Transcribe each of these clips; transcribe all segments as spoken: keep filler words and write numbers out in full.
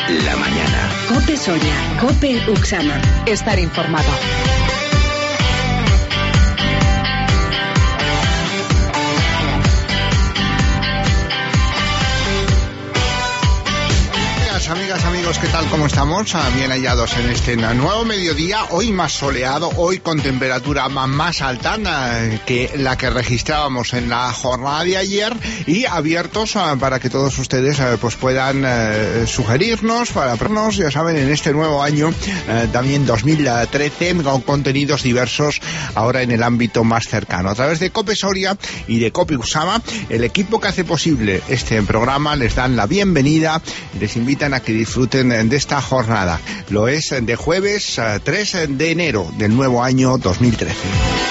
la mañana. COPE Soria, COPE Uxama. Estar informado. Amigas, amigos, ¿qué tal? ¿Cómo estamos? Bien hallados en este nuevo mediodía, hoy más soleado, hoy con temperatura más alta que la que registrábamos en la jornada de ayer, y abiertos para que todos ustedes pues puedan eh, sugerirnos, para vernos, ya saben, en este nuevo año, eh, también dos mil trece, con contenidos diversos ahora en el ámbito más cercano. A través de COPE Soria y de COPE Uxama, el equipo que hace posible este programa les dan la bienvenida y les invitan a que disfruten de esta jornada. Lo es de jueves tres de enero del nuevo año dos mil trece.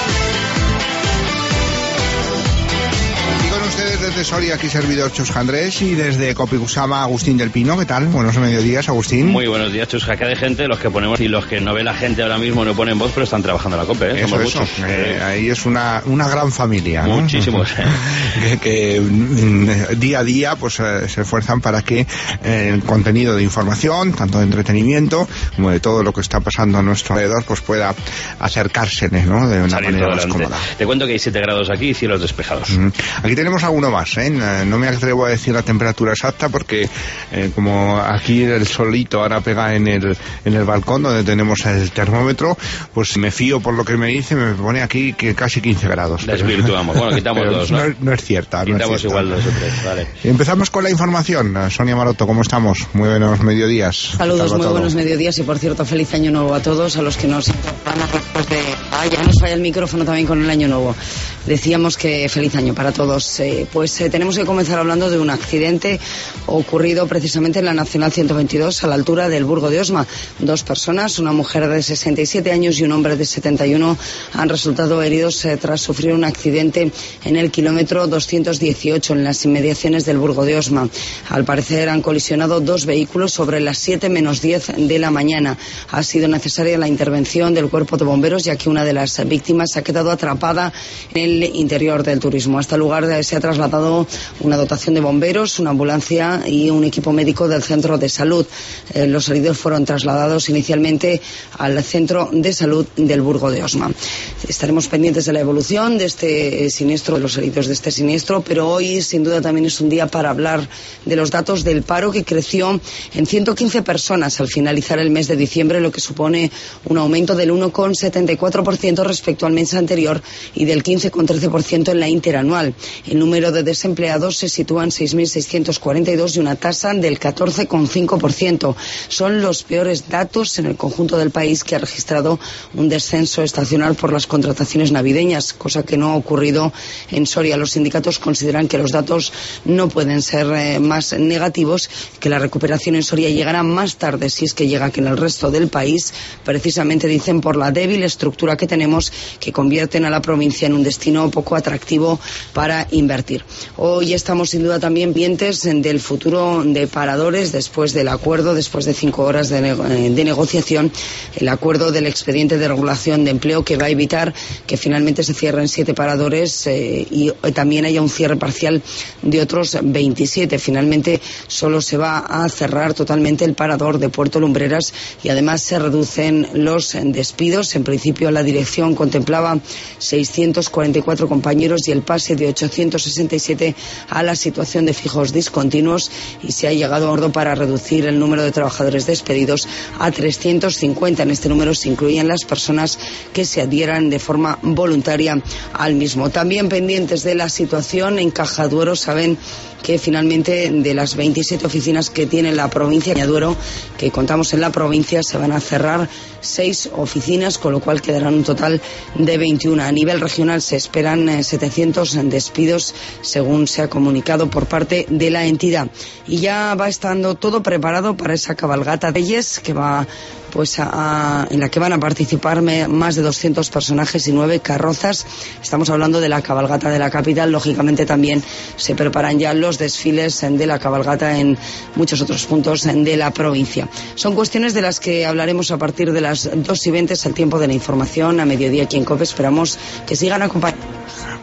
Desde Soria, aquí servidor Chusca Andrés, y desde COPE Uxama, Agustín del Pino. ¿Qué tal? Buenos mediodías, Agustín. Muy buenos días, Chusca. Acá de gente, los que ponemos y los que no ve la gente ahora mismo no ponen voz, pero están trabajando en la COPE, ¿eh? Eso, Somos eso. muchos. Eh, ahí es una, una gran familia, ¿no? Muchísimos. que, que mm, día a día pues eh, se esfuerzan para que eh, el contenido de información, tanto de entretenimiento como de todo lo que está pasando a nuestro alrededor, pues pueda acercárseles, ¿no? De una Salir manera más adelante. cómoda. Te cuento que hay siete grados aquí y cielos despejados. Mm. Aquí tenemos alguno más, ¿eh? No me atrevo a decir la temperatura exacta porque eh, como aquí el solito ahora pega en el en el balcón donde tenemos el termómetro, pues me fío por lo que me dice, me pone aquí que casi quince grados. Desvirtuamos. Bueno, quitamos dos, ¿no? No, no es cierta. Quitamos no es cierta. igual dos o tres, vale. Empezamos con la información. Sonia Maroto, ¿cómo estamos? Muy buenos mediodías. Saludos, muy todo? buenos mediodías y, por cierto, feliz año nuevo a todos, a los que nos incorporan después de... Ah, ya nos falla el micrófono también con el año nuevo. Decíamos que feliz año para todos. Eh, pues eh, tenemos que comenzar hablando de un accidente ocurrido precisamente en la Nacional ciento veintidós a la altura del Burgo de Osma. Dos personas, una mujer de sesenta y siete años y un hombre de setenta y uno, han resultado heridos eh, tras sufrir un accidente en el kilómetro doscientos dieciocho en las inmediaciones del Burgo de Osma. Al parecer han colisionado dos vehículos sobre las siete menos diez de la mañana. Ha sido necesaria la intervención del cuerpo de bomberos, ya que una de las víctimas ha quedado atrapada en el interior del turismo. A este lugar se ha trasladado una dotación de bomberos, una ambulancia y un equipo médico del centro de salud. Eh, los heridos fueron trasladados inicialmente al centro de salud del Burgo de Osma. Estaremos pendientes de la evolución de este siniestro, de los heridos de este siniestro, pero hoy sin duda también es un día para hablar de los datos del paro, que creció en ciento quince personas al finalizar el mes de diciembre, lo que supone un aumento del uno coma setenta y cuatro por ciento respecto al mes anterior y del quince coma trece por ciento en la interanual. El número de desempleados se sitúa en seis mil seiscientos cuarenta y dos y una tasa del catorce coma cinco por ciento. Son los peores datos en el conjunto del país, que ha registrado un descenso estacional por las contrataciones navideñas, cosa que no ha ocurrido en Soria. Los sindicatos consideran que los datos no pueden ser eh, más negativos, que la recuperación en Soria llegará más tarde, si es que llega, que en el resto del país, precisamente dicen por la débil estructura que tenemos, que convierten a la provincia en un destino poco atractivo para invertir. Hoy estamos sin duda también pendientes del futuro de paradores después del acuerdo, después de cinco horas de, nego de negociación, el acuerdo del expediente de regulación de empleo, que va a evitar que finalmente se cierren siete paradores eh, y también haya un cierre parcial de otros veintisiete. Finalmente solo se va a cerrar totalmente el parador de Puerto Lumbreras y además se reducen los despidos. En principio la dirección contemplaba seiscientos cuarenta y cuatro compañeros y el pase de ochocientos sesenta y siete a la situación de fijos discontinuos, y se ha llegado a acuerdo para reducir el número de trabajadores despedidos a trescientos cincuenta. En este número se incluyen las personas que se adhieran de forma voluntaria al mismo. También pendientes de la situación en Caja Duero, saben que finalmente de las veintisiete oficinas que tiene la provincia de Duero, que contamos en la provincia, se van a cerrar seis oficinas, con lo cual quedarán un total de veintiuno. A nivel regional se esperan eh, setecientos despidos, según se ha comunicado por parte de la entidad. Y ya va estando todo preparado para esa cabalgata de Reyes, que va pues a, a, en la que van a participar me, más de doscientos personajes y nueve carrozas. Estamos hablando de la cabalgata de la capital. Lógicamente también se preparan ya los desfiles de la cabalgata en muchos otros puntos de la provincia. Son cuestiones de las que hablaremos a partir de las dos y veinte, al tiempo de la información, a mediodía aquí en COPE. Esperamos que sigan acompañándonos.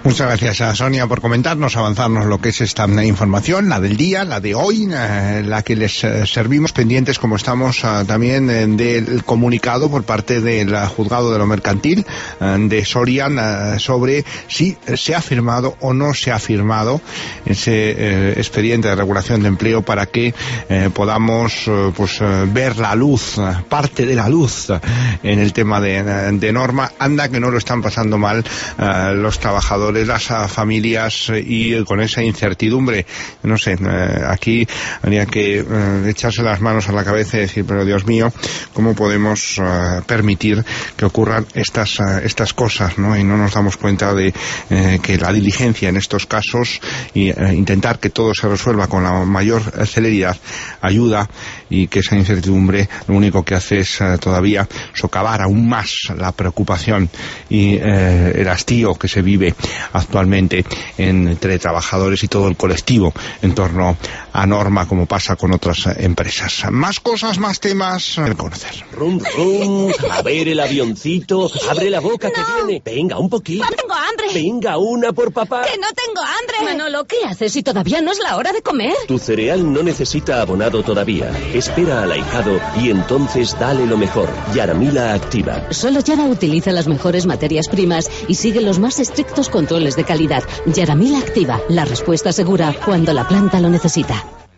Muchas gracias a Sonia por comentarnos, avanzarnos lo que es esta información, la del día, la de hoy, eh, la que les eh, servimos, pendientes como estamos eh, también eh, del comunicado por parte del juzgado de lo mercantil eh, de Soria eh, sobre si se ha firmado o no se ha firmado ese eh, expediente de regulación de empleo para que eh, podamos eh, pues eh, ver la luz, parte de la luz eh, en el tema de, de norma. Anda que no lo están pasando mal eh, los trabajadores, las familias, y con esa incertidumbre, no sé, eh, aquí habría que eh, echarse las manos a la cabeza y decir, pero Dios mío, ¿cómo podemos eh, permitir que ocurran estas eh, estas cosas, ¿no? Y no nos damos cuenta de eh, que la diligencia en estos casos y eh, intentar que todo se resuelva con la mayor celeridad ayuda, y que esa incertidumbre lo único que hace es eh, todavía socavar aún más la preocupación y eh, el hastío que se vive actualmente entre trabajadores y todo el colectivo en torno a norma, como pasa con otras empresas. Más cosas, más temas que conocer. Rum, rum, a ver el avioncito, abre la boca no. que viene. Venga, un poquito. No tengo hambre. Venga, una por papá. Que no tengo hambre. Manolo, ¿qué haces si todavía no es la hora de comer? Tu cereal no necesita abonado todavía. Espera al ahijado y entonces dale lo mejor. Yaramila Activa. Solo Yara utiliza las mejores materias primas y sigue los más estrictos controles de calidad. Yaramila Activa, la respuesta segura cuando la planta lo necesita.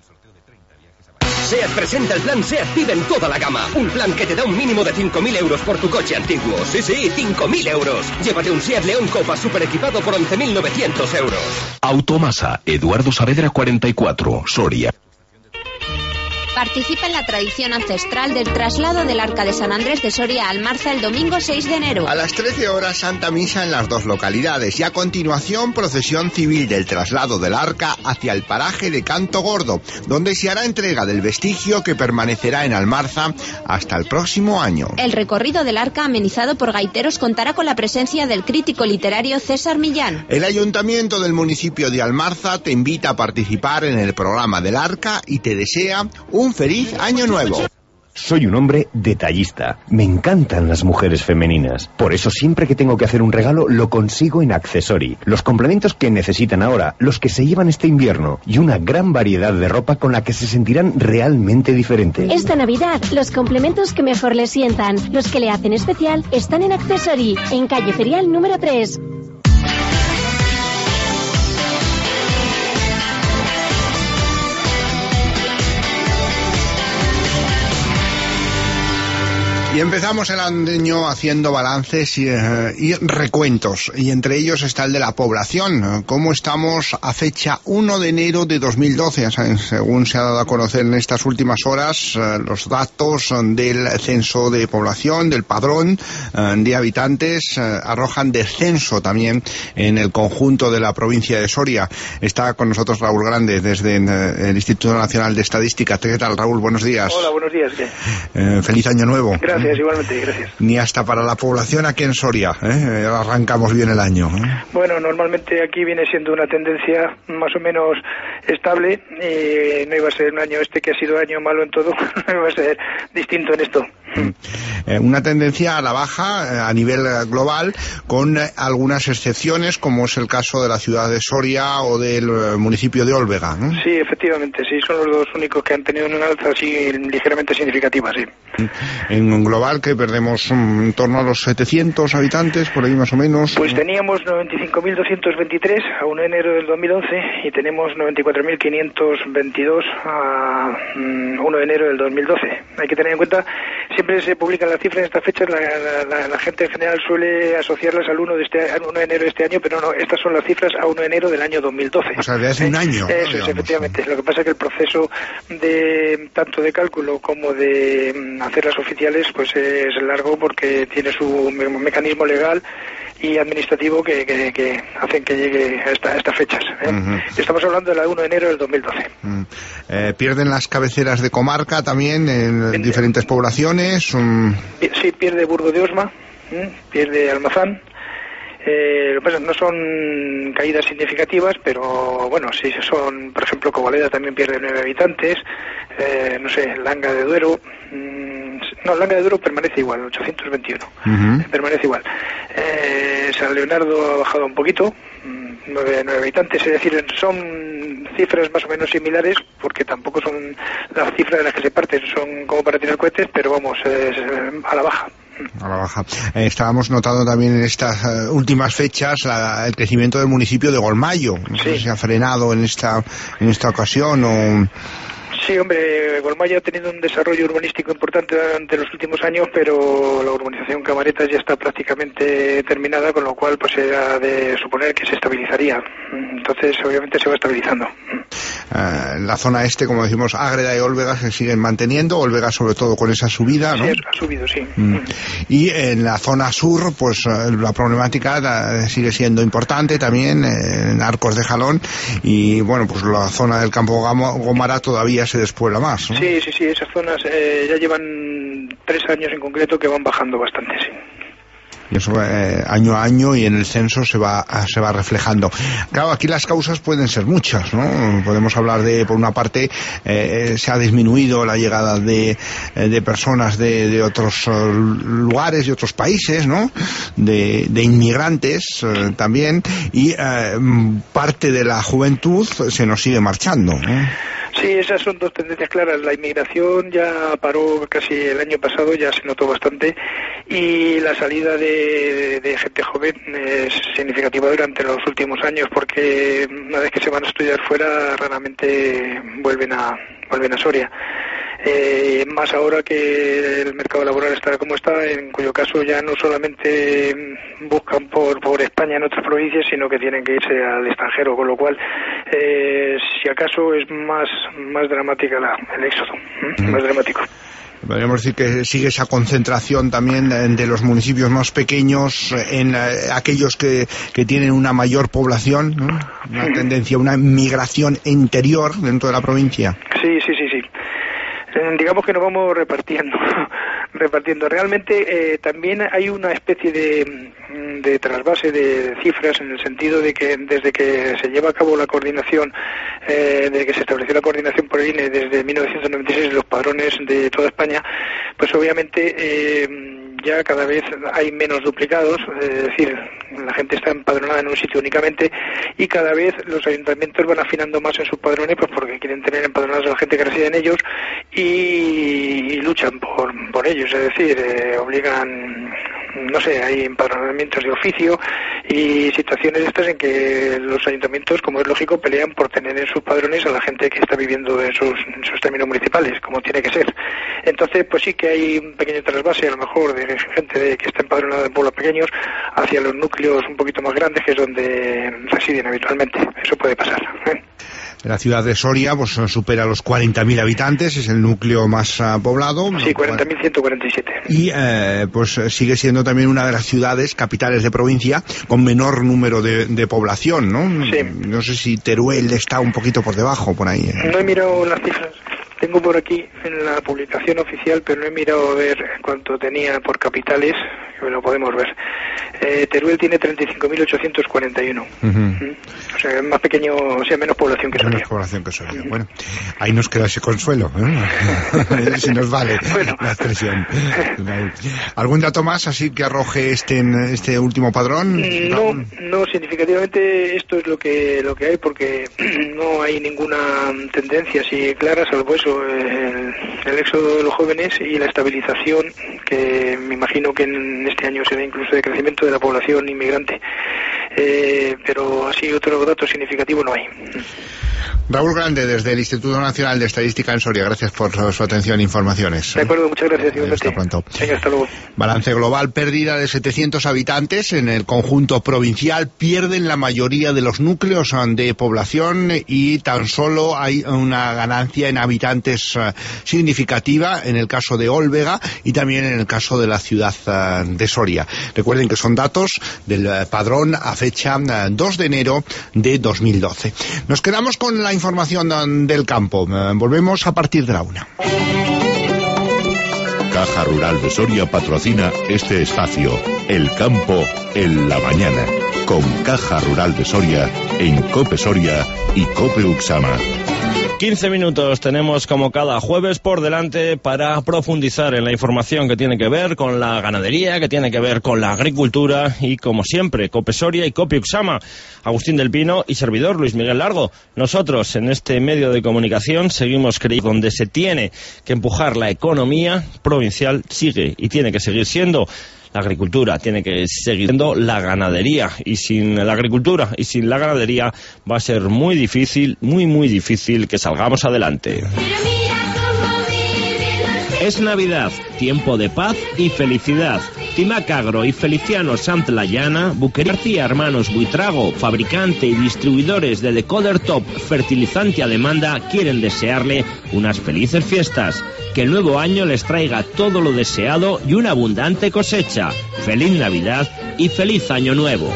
SEAT presenta el plan SEAT Vive en toda la gama. Un plan que te da un mínimo de cinco mil euros por tu coche antiguo. Sí, sí, cinco mil euros. Llévate un SEAT León Copa super equipado por once mil novecientos euros. Automasa, Eduardo Saavedra cuarenta y cuatro, Soria. Participa en la tradición ancestral del traslado del Arca de San Andrés de Soria a Almarza el domingo seis de enero. A las trece horas, Santa Misa en las dos localidades y a continuación procesión civil del traslado del Arca hacia el paraje de Canto Gordo, donde se hará entrega del vestigio que permanecerá en Almarza hasta el próximo año. El recorrido del Arca, amenizado por gaiteros, contará con la presencia del crítico literario César Millán. El Ayuntamiento del municipio de Almarza te invita a participar en el programa del Arca y te desea un Un feliz año nuevo. Soy un hombre detallista. Me encantan las mujeres femeninas. Por eso siempre que tengo que hacer un regalo lo consigo en Accessory. Los complementos que necesitan ahora, los que se llevan este invierno y una gran variedad de ropa con la que se sentirán realmente diferentes. Esta Navidad, los complementos que mejor le sientan, los que le hacen especial, están en Accessory, en calle Ferial número tres. Y empezamos el año haciendo balances y, eh, y recuentos, y entre ellos está el de la población. ¿Cómo estamos a fecha uno de enero de dos mil doce? Según se ha dado a conocer en estas últimas horas, eh, los datos del censo de población, del padrón eh, de habitantes, eh, arrojan descenso también en el conjunto de la provincia de Soria. Está con nosotros Raúl Grande desde eh, el Instituto Nacional de Estadística. ¿Qué tal, Raúl? Buenos días. Hola, buenos días. ¿Qué? Eh, feliz año nuevo. Gracias. Igualmente, gracias. Ni hasta para la población aquí en Soria, ¿eh? Arrancamos bien el año, ¿eh? Bueno, normalmente aquí viene siendo una tendencia más o menos estable, y no iba a ser un año este que ha sido año malo en todo, no iba a ser distinto en esto. Mm. Eh, una tendencia a la baja eh, a nivel global, con eh, algunas excepciones, como es el caso de la ciudad de Soria o del eh, municipio de Olvega, ¿no? Sí, efectivamente, sí, son los dos únicos que han tenido una alza así ligeramente significativa, sí. En un global que perdemos um, en torno a los setecientos habitantes, por ahí más o menos. Pues teníamos noventa y cinco mil doscientos veintitrés a uno de enero del dos mil once y tenemos noventa y cuatro mil quinientos veintidós a um, uno de enero del dos mil doce. Hay que tener en cuenta, siempre se publican las cifras en estas fechas, la, la, la, la gente en general suele asociarlas al uno de, este, al uno de enero de este año, pero no, estas son las cifras a uno de enero del año dos mil doce. O sea, de hace ¿Eh? un año. Eso digamos. Es, efectivamente. Lo que pasa es que el proceso de tanto de cálculo como de um, hacerlas oficiales pues es largo, porque tiene su me mecanismo legal y administrativo que, que, que hacen que llegue a, esta, a estas fechas, ¿eh? Uh-huh. Estamos hablando de la uno de enero del dos mil doce. Uh-huh. eh, ¿Pierden las cabeceras de comarca también en ¿En, diferentes poblaciones? Um... Sí, pierde Burgo de Osma, ¿eh? Pierde Almazán. Eh, lo que pasa, no son caídas significativas, pero bueno, sí son, por ejemplo, Covaleda también pierde nueve habitantes, eh, no sé, Langa de Duero, mmm, no, Langa de Duero permanece igual, ochocientos veintiuno, uh-huh. permanece igual. Eh, San Leonardo ha bajado un poquito, nueve, nueve habitantes, es decir, son cifras más o menos similares, porque tampoco son las cifras de las que se parten, son como para tirar cohetes, pero vamos, es a la baja. A la baja. Eh, estábamos notando también en estas uh, últimas fechas la, el crecimiento del municipio de Golmayo. No sé si se ha frenado en esta en esta ocasión o... Sí, hombre, Golmayo ha tenido un desarrollo urbanístico importante durante los últimos años, pero la urbanización Camaretas ya está prácticamente terminada, con lo cual pues era de suponer que se estabilizaría. Entonces, obviamente se va estabilizando. Uh, la zona este, como decimos, Ágreda y Olvega se siguen manteniendo, Olvega sobre todo con esa subida, ¿no? Sí, ha subido, sí. Mm. Y en la zona sur, pues la problemática la, sigue siendo importante también, eh, en Arcos de Jalón, y bueno, pues la zona del Campo Gómara todavía se despuebla más, ¿no? Sí, sí, sí, esas zonas eh, ya llevan tres años en concreto que van bajando bastante, sí. Y eso eh, año a año y en el censo se va se va reflejando. Claro, aquí las causas pueden ser muchas, ¿no? Podemos hablar de, por una parte, eh, se ha disminuido la llegada de, de personas de, de otros uh, lugares, de otros países, ¿no? De, de inmigrantes uh, también, y uh, parte de la juventud se nos sigue marchando, ¿no? Sí, esas son dos tendencias claras. La inmigración ya paró casi el año pasado, ya se notó bastante, y la salida de, de gente joven es significativa durante los últimos años, porque una vez que se van a estudiar fuera, raramente vuelven a vuelven a Soria. Eh, más ahora que el mercado laboral está como está, en cuyo caso ya no solamente buscan por, por España en otras provincias, sino que tienen que irse al extranjero, con lo cual, eh, si acaso es más, más dramática la, el éxodo, ¿eh? mm. más dramático. Podríamos decir que sigue esa concentración también de los municipios más pequeños en eh, aquellos que, que tienen una mayor población, ¿no? Una tendencia, una migración interior dentro de la provincia. Sí, sí, sí, sí. Digamos que nos vamos repartiendo, repartiendo. Realmente eh, también hay una especie de, de trasvase de cifras, en el sentido de que desde que se lleva a cabo la coordinación, eh, desde que se estableció la coordinación por el I N E desde mil novecientos noventa y seis, los padrones de toda España, pues obviamente eh, ya cada vez hay menos duplicados, es decir, la gente está empadronada en un sitio únicamente, y cada vez los ayuntamientos van afinando más en sus padrones, pues porque quieren tener empadronados a la gente que reside en ellos, y, y luchan por, por ellos, es decir, eh, obligan, no sé, hay empadronamientos de oficio y situaciones estas en que los ayuntamientos, como es lógico, pelean por tener en sus padrones a la gente que está viviendo en sus, en sus términos municipales, como tiene que ser. Entonces, pues sí que hay un pequeño trasvase, a lo mejor, de gente de, que está empadronada en pueblos pequeños hacia los núcleos un poquito más grandes, que es donde residen habitualmente. Eso puede pasar, ¿eh? La ciudad de Soria pues supera los cuarenta mil habitantes, es el núcleo más uh, poblado. Sí, cuarenta mil ciento cuarenta y siete. Y eh, pues sigue siendo también una de las ciudades capitales de provincia con menor número de, de población, ¿no? Sí. No sé si Teruel está un poquito por debajo, por ahí. ¿eh? No he mirado las cifras. Tengo por aquí en la publicación oficial, pero no he mirado a ver cuánto tenía por capitales, que lo podemos ver. Eh, Teruel tiene treinta y cinco mil ochocientos cuarenta y uno. Uh-huh. ¿Mm? O sea, es más pequeño, o sea, menos población que Soria. Menos población que Soria. Uh-huh. Bueno, ahí nos queda ese consuelo, ¿eh? Si nos vale bueno. la expresión. ¿Algún dato más así que arroje este este último padrón? No, no, significativamente esto es lo que lo que hay, porque no hay ninguna tendencia así clara, salvo eso, el, el éxodo de los jóvenes y la estabilización, que me imagino que en este año será incluso de crecimiento de la población inmigrante, eh, pero así otro dato significativo no hay. Raúl Grande, desde el Instituto Nacional de Estadística en Soria, gracias por su atención e informaciones. De acuerdo, muchas gracias. Hasta pronto. Venga, hasta luego. Balance global, pérdida de setecientos habitantes en el conjunto provincial, pierden la mayoría de los núcleos de población y tan solo hay una ganancia en habitantes uh, significativa en el caso de Olvega y también en el caso de la ciudad uh, de Soria. Recuerden que son datos del uh, padrón a fecha uh, dos de enero de dos mil doce. Nos quedamos con la información del campo. Volvemos a partir de la una. Caja Rural de Soria patrocina este espacio, El Campo en la Mañana, con Caja Rural de Soria en COPE Soria y COPE Uxama. quince minutos tenemos como cada jueves por delante para profundizar en la información que tiene que ver con la ganadería, que tiene que ver con la agricultura y, como siempre, Cope Soria y Cope Uxama. Agustín del Pino y servidor Luis Miguel Largo. Nosotros, en este medio de comunicación, seguimos creyendo donde se tiene que empujar la economía provincial, sigue y tiene que seguir siendo la agricultura, tiene que seguir siendo la ganadería, y sin la agricultura y sin la ganadería va a ser muy difícil, muy muy difícil que salgamos adelante. Es Navidad, tiempo de paz y felicidad. Timac Agro y Feliciano Santlayana, Buquería García Hermanos Buitrago, fabricante y distribuidores de Decoder Top, fertilizante a demanda, quieren desearle unas felices fiestas. Que el nuevo año les traiga todo lo deseado y una abundante cosecha. Feliz Navidad y feliz Año Nuevo.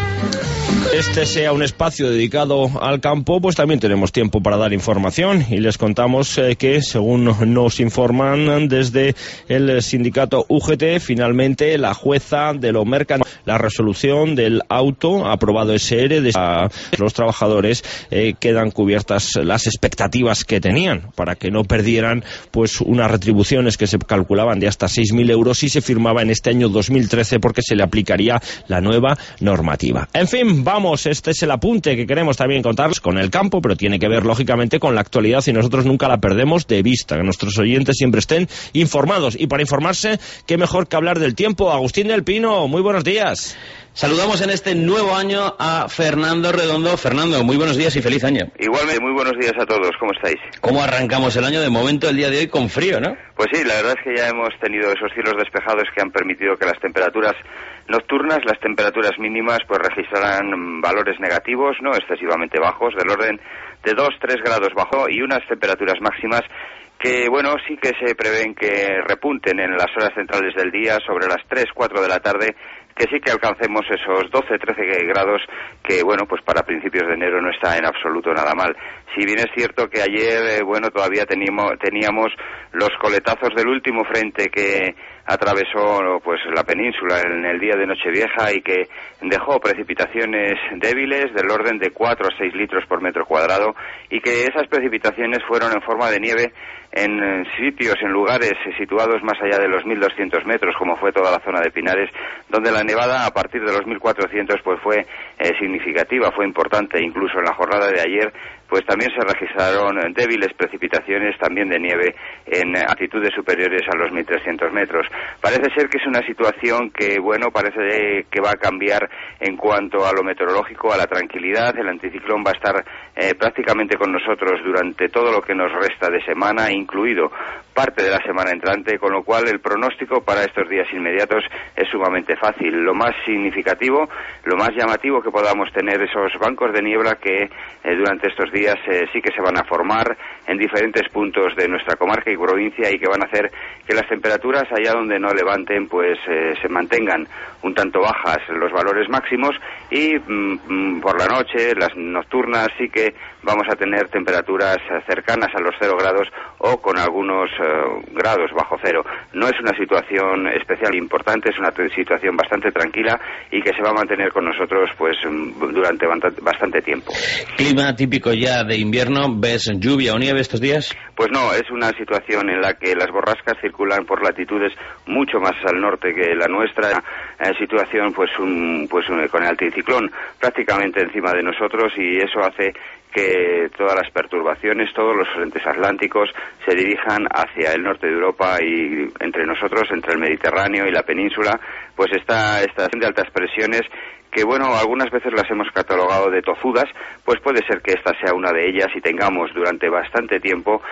Este sea un espacio dedicado al campo, pues también tenemos tiempo para dar información y les contamos eh, que, según nos informan desde el sindicato U G T, finalmente la jueza de lo mercantil, la resolución del auto aprobado S R de los trabajadores, eh, quedan cubiertas las expectativas que tenían para que no perdieran pues unas retribuciones que se calculaban de hasta seis mil euros y se firmaba en este año dos mil trece porque se le aplicaría la nueva normativa. En fin, vamos, este es el apunte que queremos también contarles con el campo, pero tiene que ver lógicamente con la actualidad y nosotros nunca la perdemos de vista, que nuestros oyentes siempre estén informados, y para informarse, qué mejor que hablar del tiempo. Agustín del Pino, muy buenos días. Saludamos en este nuevo año a Fernando Redondo. Fernando, muy buenos días y feliz año. Igualmente, muy buenos días a todos. ¿Cómo estáis? ¿Cómo arrancamos el año? De momento, el día de hoy con frío, ¿no? Pues sí, la verdad es que ya hemos tenido esos cielos despejados que han permitido que las temperaturas nocturnas, las temperaturas mínimas, pues registraran valores negativos, no excesivamente bajos, del orden de dos a tres grados bajo, y unas temperaturas máximas que, bueno, sí que se prevén que repunten en las horas centrales del día, sobre las tres, cuatro de la tarde, que sí que alcancemos esos doce, trece grados, que, bueno, pues para principios de enero no está en absoluto nada mal. Si bien es cierto que ayer, eh, bueno, todavía teníamos, teníamos los coletazos del último frente que atravesó pues la península en el día de Nochevieja y que dejó precipitaciones débiles del orden de cuatro a seis litros por metro cuadrado, y que esas precipitaciones fueron en forma de nieve en sitios, en lugares situados más allá de los mil doscientos metros, como fue toda la zona de Pinares, donde la nevada a partir de los mil cuatrocientos pues fue eh, significativa, fue importante. Incluso en la jornada de ayer pues también se registraron débiles precipitaciones también de nieve en altitudes superiores a los mil trescientos metros. Parece ser que es una situación que, bueno, parece que va a cambiar en cuanto a lo meteorológico, a la tranquilidad. El anticiclón va a estar eh, prácticamente con nosotros durante todo lo que nos resta de semana, incluido parte de la semana entrante, con lo cual el pronóstico para estos días inmediatos es sumamente fácil. Lo más significativo, lo más llamativo que podamos tener esos bancos de niebla que eh, durante estos días eh, sí que se van a formar en diferentes puntos de nuestra comarca y provincia, y que van a hacer que las temperaturas allá donde no levanten pues eh, se mantengan un tanto bajas los valores máximos, y mm, por la noche, las nocturnas, sí que vamos a tener temperaturas cercanas a los cero grados o con algunos uh, grados bajo cero. No es una situación especial importante, es una situación bastante tranquila y que se va a mantener con nosotros pues durante bastante tiempo. ¿Clima típico ya de invierno? ¿Ves lluvia o nieve estos días? Pues no, es una situación en la que las borrascas circulan por latitudes mucho más al norte que la nuestra, eh, situación pues, un, pues un, con el anticiclón prácticamente encima de nosotros, y eso hace que todas las perturbaciones, todos los frentes atlánticos se dirijan hacia el norte de Europa, y entre nosotros, entre el Mediterráneo y la península, pues está esta estación de altas presiones que, bueno, algunas veces las hemos catalogado de tozudas, pues puede ser que esta sea una de ellas y tengamos durante bastante tiempo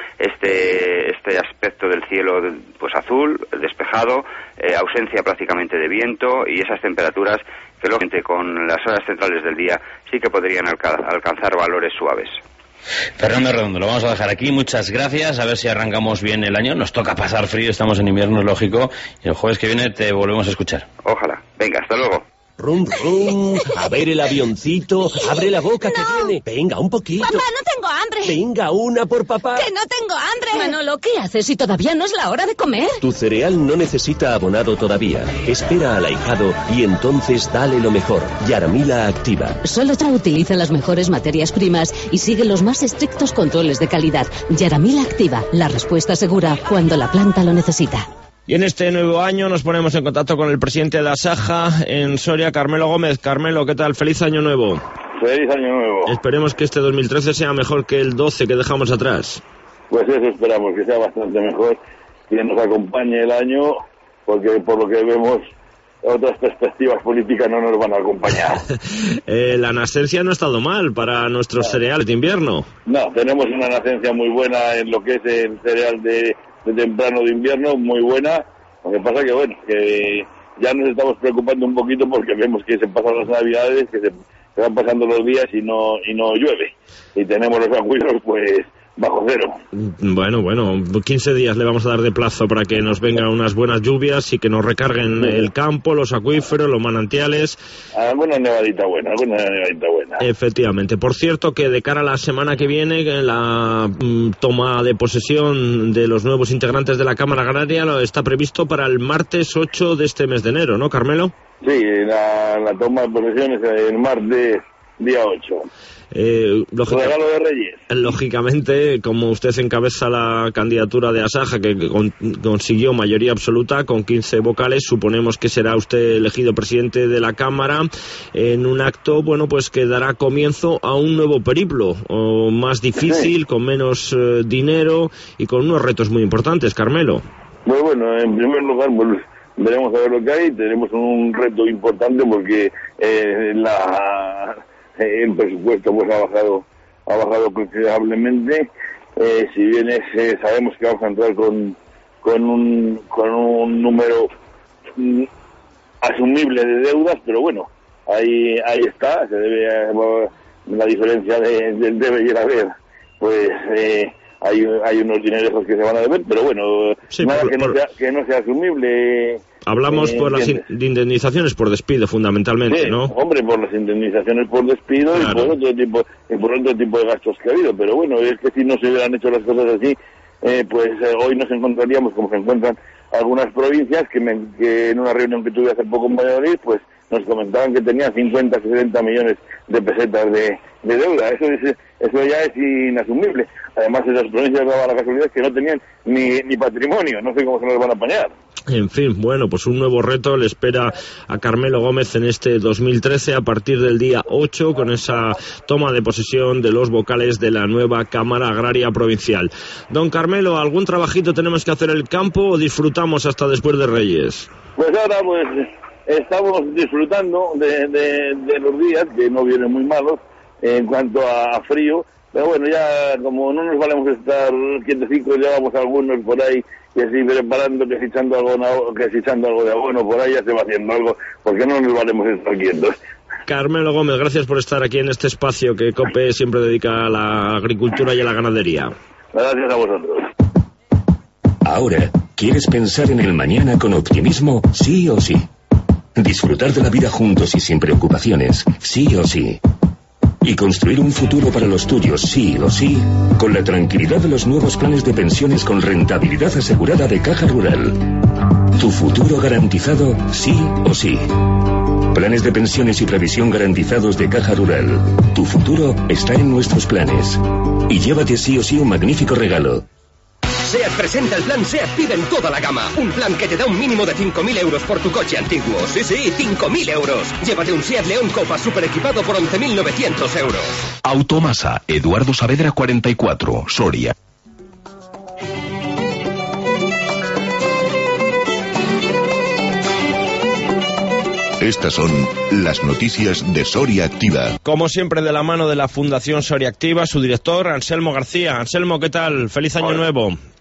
este este aspecto del cielo pues azul, despejado, eh, ausencia prácticamente de viento, y esas temperaturas que lógicamente con las horas centrales del día sí que podrían alca- alcanzar valores suaves. Fernando Redondo, lo vamos a dejar aquí. Muchas gracias. A ver si arrancamos bien el año. Nos toca pasar frío, estamos en invierno, es lógico. Y el jueves que viene te volvemos a escuchar. Ojalá. Venga, hasta luego. Rum, rum. A ver el avioncito. Abre la boca, no. que viene. Venga, un poquito. Papá, no tengo hambre. Venga, una por papá. Que no tengo hambre. Manolo, ¿qué haces si todavía no es la hora de comer? Tu cereal no necesita abonado todavía. Espera al ahijado y entonces dale lo mejor. Yaramila Activa. Solotra utiliza las mejores materias primas y sigue los más estrictos controles de calidad. Yaramila Activa, la respuesta segura cuando la planta lo necesita. Y en este nuevo año nos ponemos en contacto con el presidente de Asaja en Soria, Carmelo Gómez. Carmelo, ¿qué tal? ¡Feliz año nuevo! ¡Feliz año nuevo! Esperemos que este dos mil trece sea mejor que el doce que dejamos atrás. Pues eso esperamos, que sea bastante mejor, que nos acompañe el año, porque por lo que vemos otras perspectivas políticas no nos van a acompañar. eh, la nacencia no ha estado mal para nuestros no. cereales de invierno. No, tenemos una nacencia muy buena en lo que es el cereal de... de temprano de invierno, muy buena. Lo que pasa que, bueno, que ya nos estamos preocupando un poquito porque vemos que se pasan las navidades, que se, se van pasando los días y no y no llueve. Y tenemos los acuíferos, pues, bajo cero. Bueno, bueno, quince días le vamos a dar de plazo para que nos vengan unas buenas lluvias y que nos recarguen sí. el campo, los acuíferos, los manantiales. Alguna nevadita buena, alguna nevadita buena. Efectivamente. Por cierto, que de cara a la semana que viene, la mm, toma de posesión de los nuevos integrantes de la Cámara Agraria lo está previsto para el martes ocho de este mes de enero, ¿no, Carmelo? Sí, la, la toma de posesión es el martes día ocho. Eh, lógica, regalo de Reyes. Lógicamente, como usted encabeza la candidatura de Asaja, que con, consiguió mayoría absoluta con quince vocales, suponemos que será usted elegido presidente de la Cámara en un acto, bueno, pues que dará comienzo a un nuevo periplo, o más difícil, sí. con menos eh, dinero y con unos retos muy importantes, Carmelo. Pues bueno, en primer lugar, pues veremos a ver lo que hay. Tenemos un reto importante porque eh, la... el presupuesto pues ha bajado ha bajado considerablemente. Eh, si bien es, eh, sabemos que vamos a entrar con con un con un número mm, asumible de deudas, pero bueno, ahí ahí está. Se debe a, la diferencia de, de debe ir a ver, pues eh, hay hay unos dineros que se van a deber, pero bueno, sí, nada por, que no por... sea que no sea asumible. Hablamos eh, por las in de indemnizaciones por despido, fundamentalmente, sí, ¿no? Hombre, por las indemnizaciones por despido, claro. y por otro tipo y por otro tipo de gastos que ha habido. Pero bueno, es que si no se hubieran hecho las cosas así, eh, pues eh, hoy nos encontraríamos como se encuentran algunas provincias que, me, que en una reunión que tuve hace poco en Valladolid, pues nos comentaban que tenían cincuenta, sesenta millones de pesetas de, de deuda. Eso es, eso ya es inasumible. Además, esas provincias daban la casualidad que no tenían ni, ni patrimonio. No sé cómo se nos van a apañar. En fin, bueno, pues un nuevo reto le espera a Carmelo Gómez en este dos mil trece a partir del día ocho con esa toma de posesión de los vocales de la nueva Cámara Agraria Provincial. Don Carmelo, ¿algún trabajito tenemos que hacer en el campo o disfrutamos hasta después de Reyes? Pues ahora pues estamos disfrutando de, de, de los días, que no vienen muy malos en cuanto a frío, pero bueno, ya como no nos valemos estar quietecitos, ya vamos algunos por ahí que si preparando, que si echando algo, que si echando algo de abono por ahí, ya se va haciendo algo, porque no nos valemos estar quietos. Carmelo Gómez, gracias por estar aquí en este espacio que COPE siempre dedica a la agricultura y a la ganadería. Gracias a vosotros. Ahora, ¿quieres pensar en el mañana con optimismo? Sí o sí. Disfrutar de la vida juntos y sin preocupaciones, sí o sí. Y construir un futuro para los tuyos, sí o sí, con la tranquilidad de los nuevos planes de pensiones con rentabilidad asegurada de Caja Rural. Tu futuro garantizado, sí o sí. Planes de pensiones y previsión garantizados de Caja Rural. Tu futuro está en nuestros planes. Y llévate sí o sí un magnífico regalo. SEAT presenta el plan SEAT PIB en toda la gama. Un plan que te da un mínimo de cinco mil euros por tu coche antiguo. Sí, sí, cinco mil euros. Llévate un SEAT León Copa super equipado por once mil novecientos euros. Automasa, Eduardo Saavedra cuarenta y cuatro, Soria. Estas son las noticias de Soria Activa. Como siempre, de la mano de la Fundación Soria Activa, su director, Anselmo García. Anselmo, ¿qué tal? ¡Feliz año Hola. nuevo!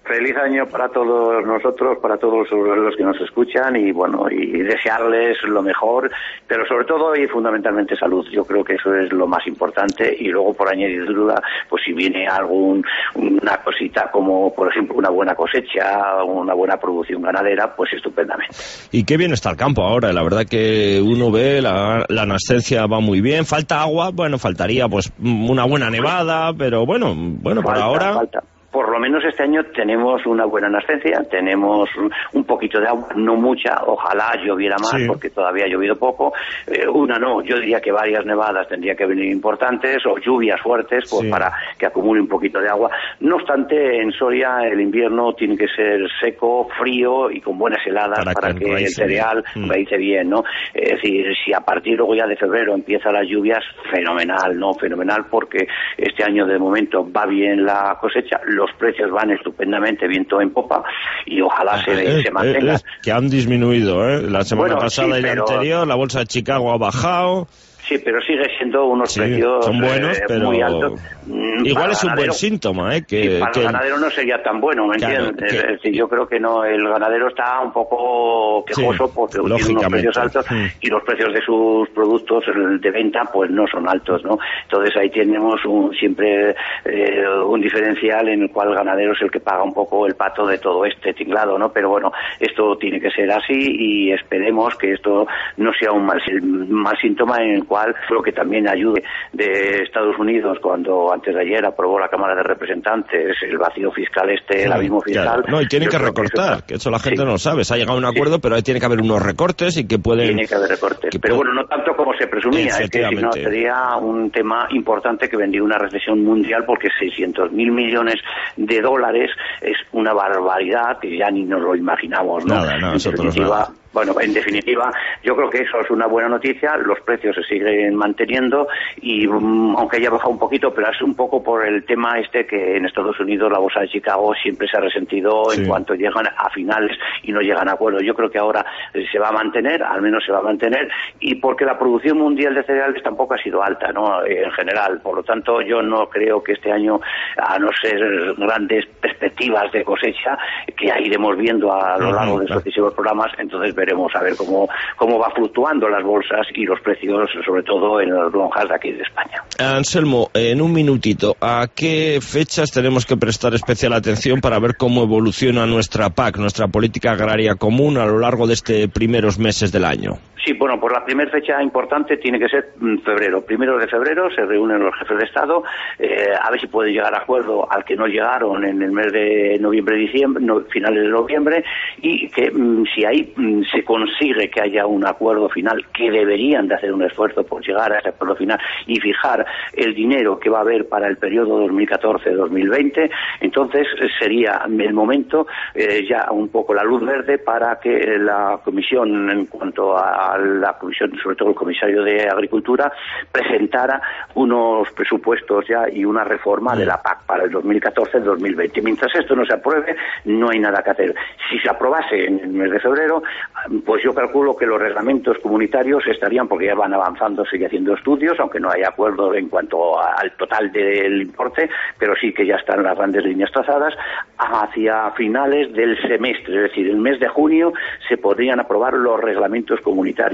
Feliz año para todos nosotros, para todos los que nos escuchan y bueno, y desearles lo mejor, pero sobre todo y fundamentalmente salud. Yo creo que eso es lo más importante y luego por añadidura, pues si viene algún una cosita como por ejemplo una buena cosecha, una buena producción ganadera, pues estupendamente. Y qué bien está el campo ahora, la verdad que uno ve la, la nascencia va muy bien, falta agua, bueno, faltaría pues una buena nevada, pero bueno, bueno, falta, por ahora... Falta. Por lo menos este año tenemos una buena nascencia, tenemos un poquito de agua, no mucha, ojalá lloviera más, sí. porque todavía ha llovido poco. Eh, una no, yo diría que varias nevadas tendría que venir importantes, o lluvias fuertes, pues sí. para que acumule un poquito de agua. No obstante, en Soria el invierno tiene que ser seco, frío y con buenas heladas para, para que, que el cereal bien. raíce bien, ¿no? Es decir, si a partir luego ya de febrero empiezan las lluvias, fenomenal, ¿no? Fenomenal, porque este año de momento va bien la cosecha, los precios van estupendamente viento en popa y ojalá se, eh, se mantenga. Eh, que han disminuido, ¿eh? La semana bueno, pasada sí, y la pero... anterior, la bolsa de Chicago ha bajado. Sí, pero sigue siendo unos sí, precios son buenos, eh, pero muy altos. Igual es un buen síntoma, ¿eh? Que, para que... el ganadero no sería tan bueno, ¿me claro, entiendes? que... Es decir, yo creo que no, el ganadero está un poco quejoso sí, porque tiene unos precios altos mm. y los precios de sus productos de venta pues no son altos, ¿no? Entonces ahí tenemos un, siempre eh, un diferencial en el cual el ganadero es el que paga un poco el pato de todo este tinglado, ¿no? Pero bueno, esto tiene que ser así y esperemos que esto no sea un mal, mal síntoma en el cual lo que también ayude de Estados Unidos cuando antes de ayer aprobó la Cámara de Representantes el vacío fiscal este, sí, el abismo fiscal. Claro. No, y tienen que recortar, que eso, que eso la gente sí. no lo sabe. Se ha llegado a un acuerdo, sí. pero ahí tiene que haber unos recortes y que pueden... Tiene que haber recortes, pero pueden... bueno, no tanto como se presumía, es que si no sería un tema importante que vendría una recesión mundial porque seiscientos mil millones de dólares es una barbaridad que ya ni nos lo imaginamos, ¿no? Nada, no, nosotros nada. Bueno, en definitiva, yo creo que eso es una buena noticia, los precios se siguen manteniendo y um, aunque haya bajado un poquito, pero es un poco por el tema este que en Estados Unidos la bolsa de Chicago siempre se ha resentido sí. en cuanto llegan a finales y no llegan a acuerdos. Yo creo que ahora se va a mantener, al menos se va a mantener, y porque la producción mundial de cereales tampoco ha sido alta, ¿no? En general, por lo tanto, yo no creo que este año, a no ser grandes perspectivas de cosecha, que ya iremos viendo a lo largo de los sucesivos programas, entonces veremos a ver cómo, cómo va fluctuando las bolsas y los precios, sobre todo en las lonjas de aquí de España. Anselmo, en un minutito, ¿a qué fechas tenemos que prestar especial atención para ver cómo evoluciona nuestra P A C, nuestra política agraria común, a lo largo de estos primeros meses del año? Sí, bueno, pues la primera fecha importante tiene que ser febrero. Primero de febrero se reúnen los jefes de Estado, eh, a ver si pueden llegar a acuerdo al que no llegaron en el mes de noviembre, diciembre, no, finales de noviembre, y que mm, si ahí mm, se consigue que haya un acuerdo final, que deberían de hacer un esfuerzo por llegar a ese acuerdo final y fijar el dinero que va a haber para el periodo dos mil catorce dos mil veinte, entonces sería el momento, eh, ya un poco la luz verde para que la Comisión, en cuanto a la Comisión, sobre todo el Comisario de Agricultura, presentara unos presupuestos ya y una reforma de la P A C para el dos mil catorce dos mil veinte. Mientras esto no se apruebe, no hay nada que hacer. Si se aprobase en el mes de febrero, pues yo calculo que los reglamentos comunitarios estarían, porque ya van avanzando, sigue haciendo estudios, aunque no hay acuerdo en cuanto al total del importe, pero sí que ya están las grandes líneas trazadas, hacia finales del semestre, es decir, el mes de junio se podrían aprobar los reglamentos comunitarios.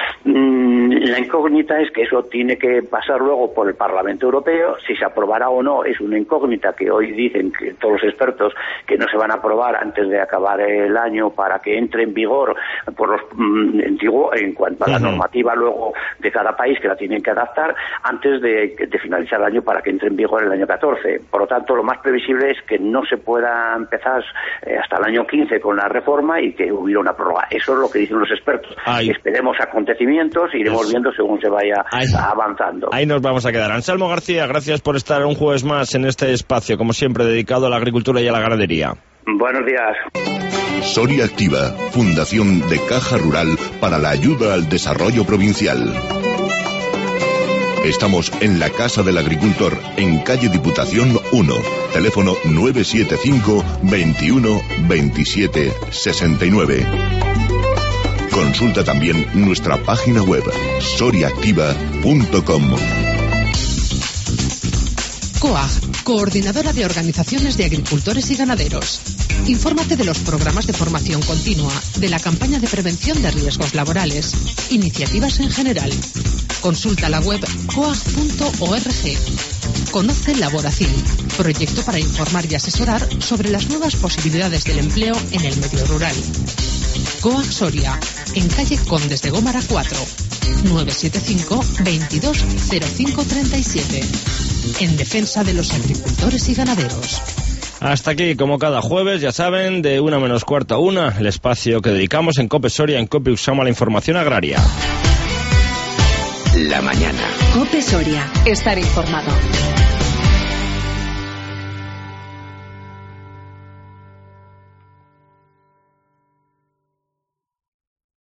La incógnita es que eso tiene que pasar luego por el Parlamento Europeo. Si se aprobará o no es una incógnita que hoy dicen que todos los expertos que no se van a aprobar antes de acabar el año para que entre en vigor por los antiguos en cuanto a la normativa luego de cada país, que la tienen que adaptar antes de, de finalizar el año para que entre en vigor el año catorce. Por lo tanto, lo más previsible es que no se pueda empezar eh, hasta el año quince con la reforma y que hubiera una prórroga. Eso es lo que dicen los expertos. Ay. Esperemos acontecimientos, iremos es... viendo según se vaya Ay. avanzando. Ahí nos vamos a quedar. Anselmo García, gracias por estar un jueves más en este espacio, como siempre, dedicado a la agricultura y a la ganadería. Buenos días. Soria Activa, Fundación de Caja Rural para la Ayuda al Desarrollo Provincial. Estamos en la Casa del Agricultor, en calle Diputación uno, teléfono nueve siete cinco, veintiuno, veintisiete, sesenta y nueve. Consulta también nuestra página web, soria activa punto com. COAG, Coordinadora de Organizaciones de Agricultores y Ganaderos. Infórmate de los programas de formación continua, de la campaña de prevención de riesgos laborales, iniciativas en general. Consulta la web coag punto org. Conoce Laboracil, proyecto para informar y asesorar sobre las nuevas posibilidades del empleo en el medio rural. Coag Soria, en calle Condes de Gómara cuatro, nueve siete cinco, veintidós cero cinco treinta y siete. En defensa de los agricultores y ganaderos. Hasta aquí, como cada jueves, ya saben, de una menos cuarta a una, el espacio que dedicamos en COPE Soria, en COPE Uxama, a la información agraria. La mañana. COPE Soria. Estar informado.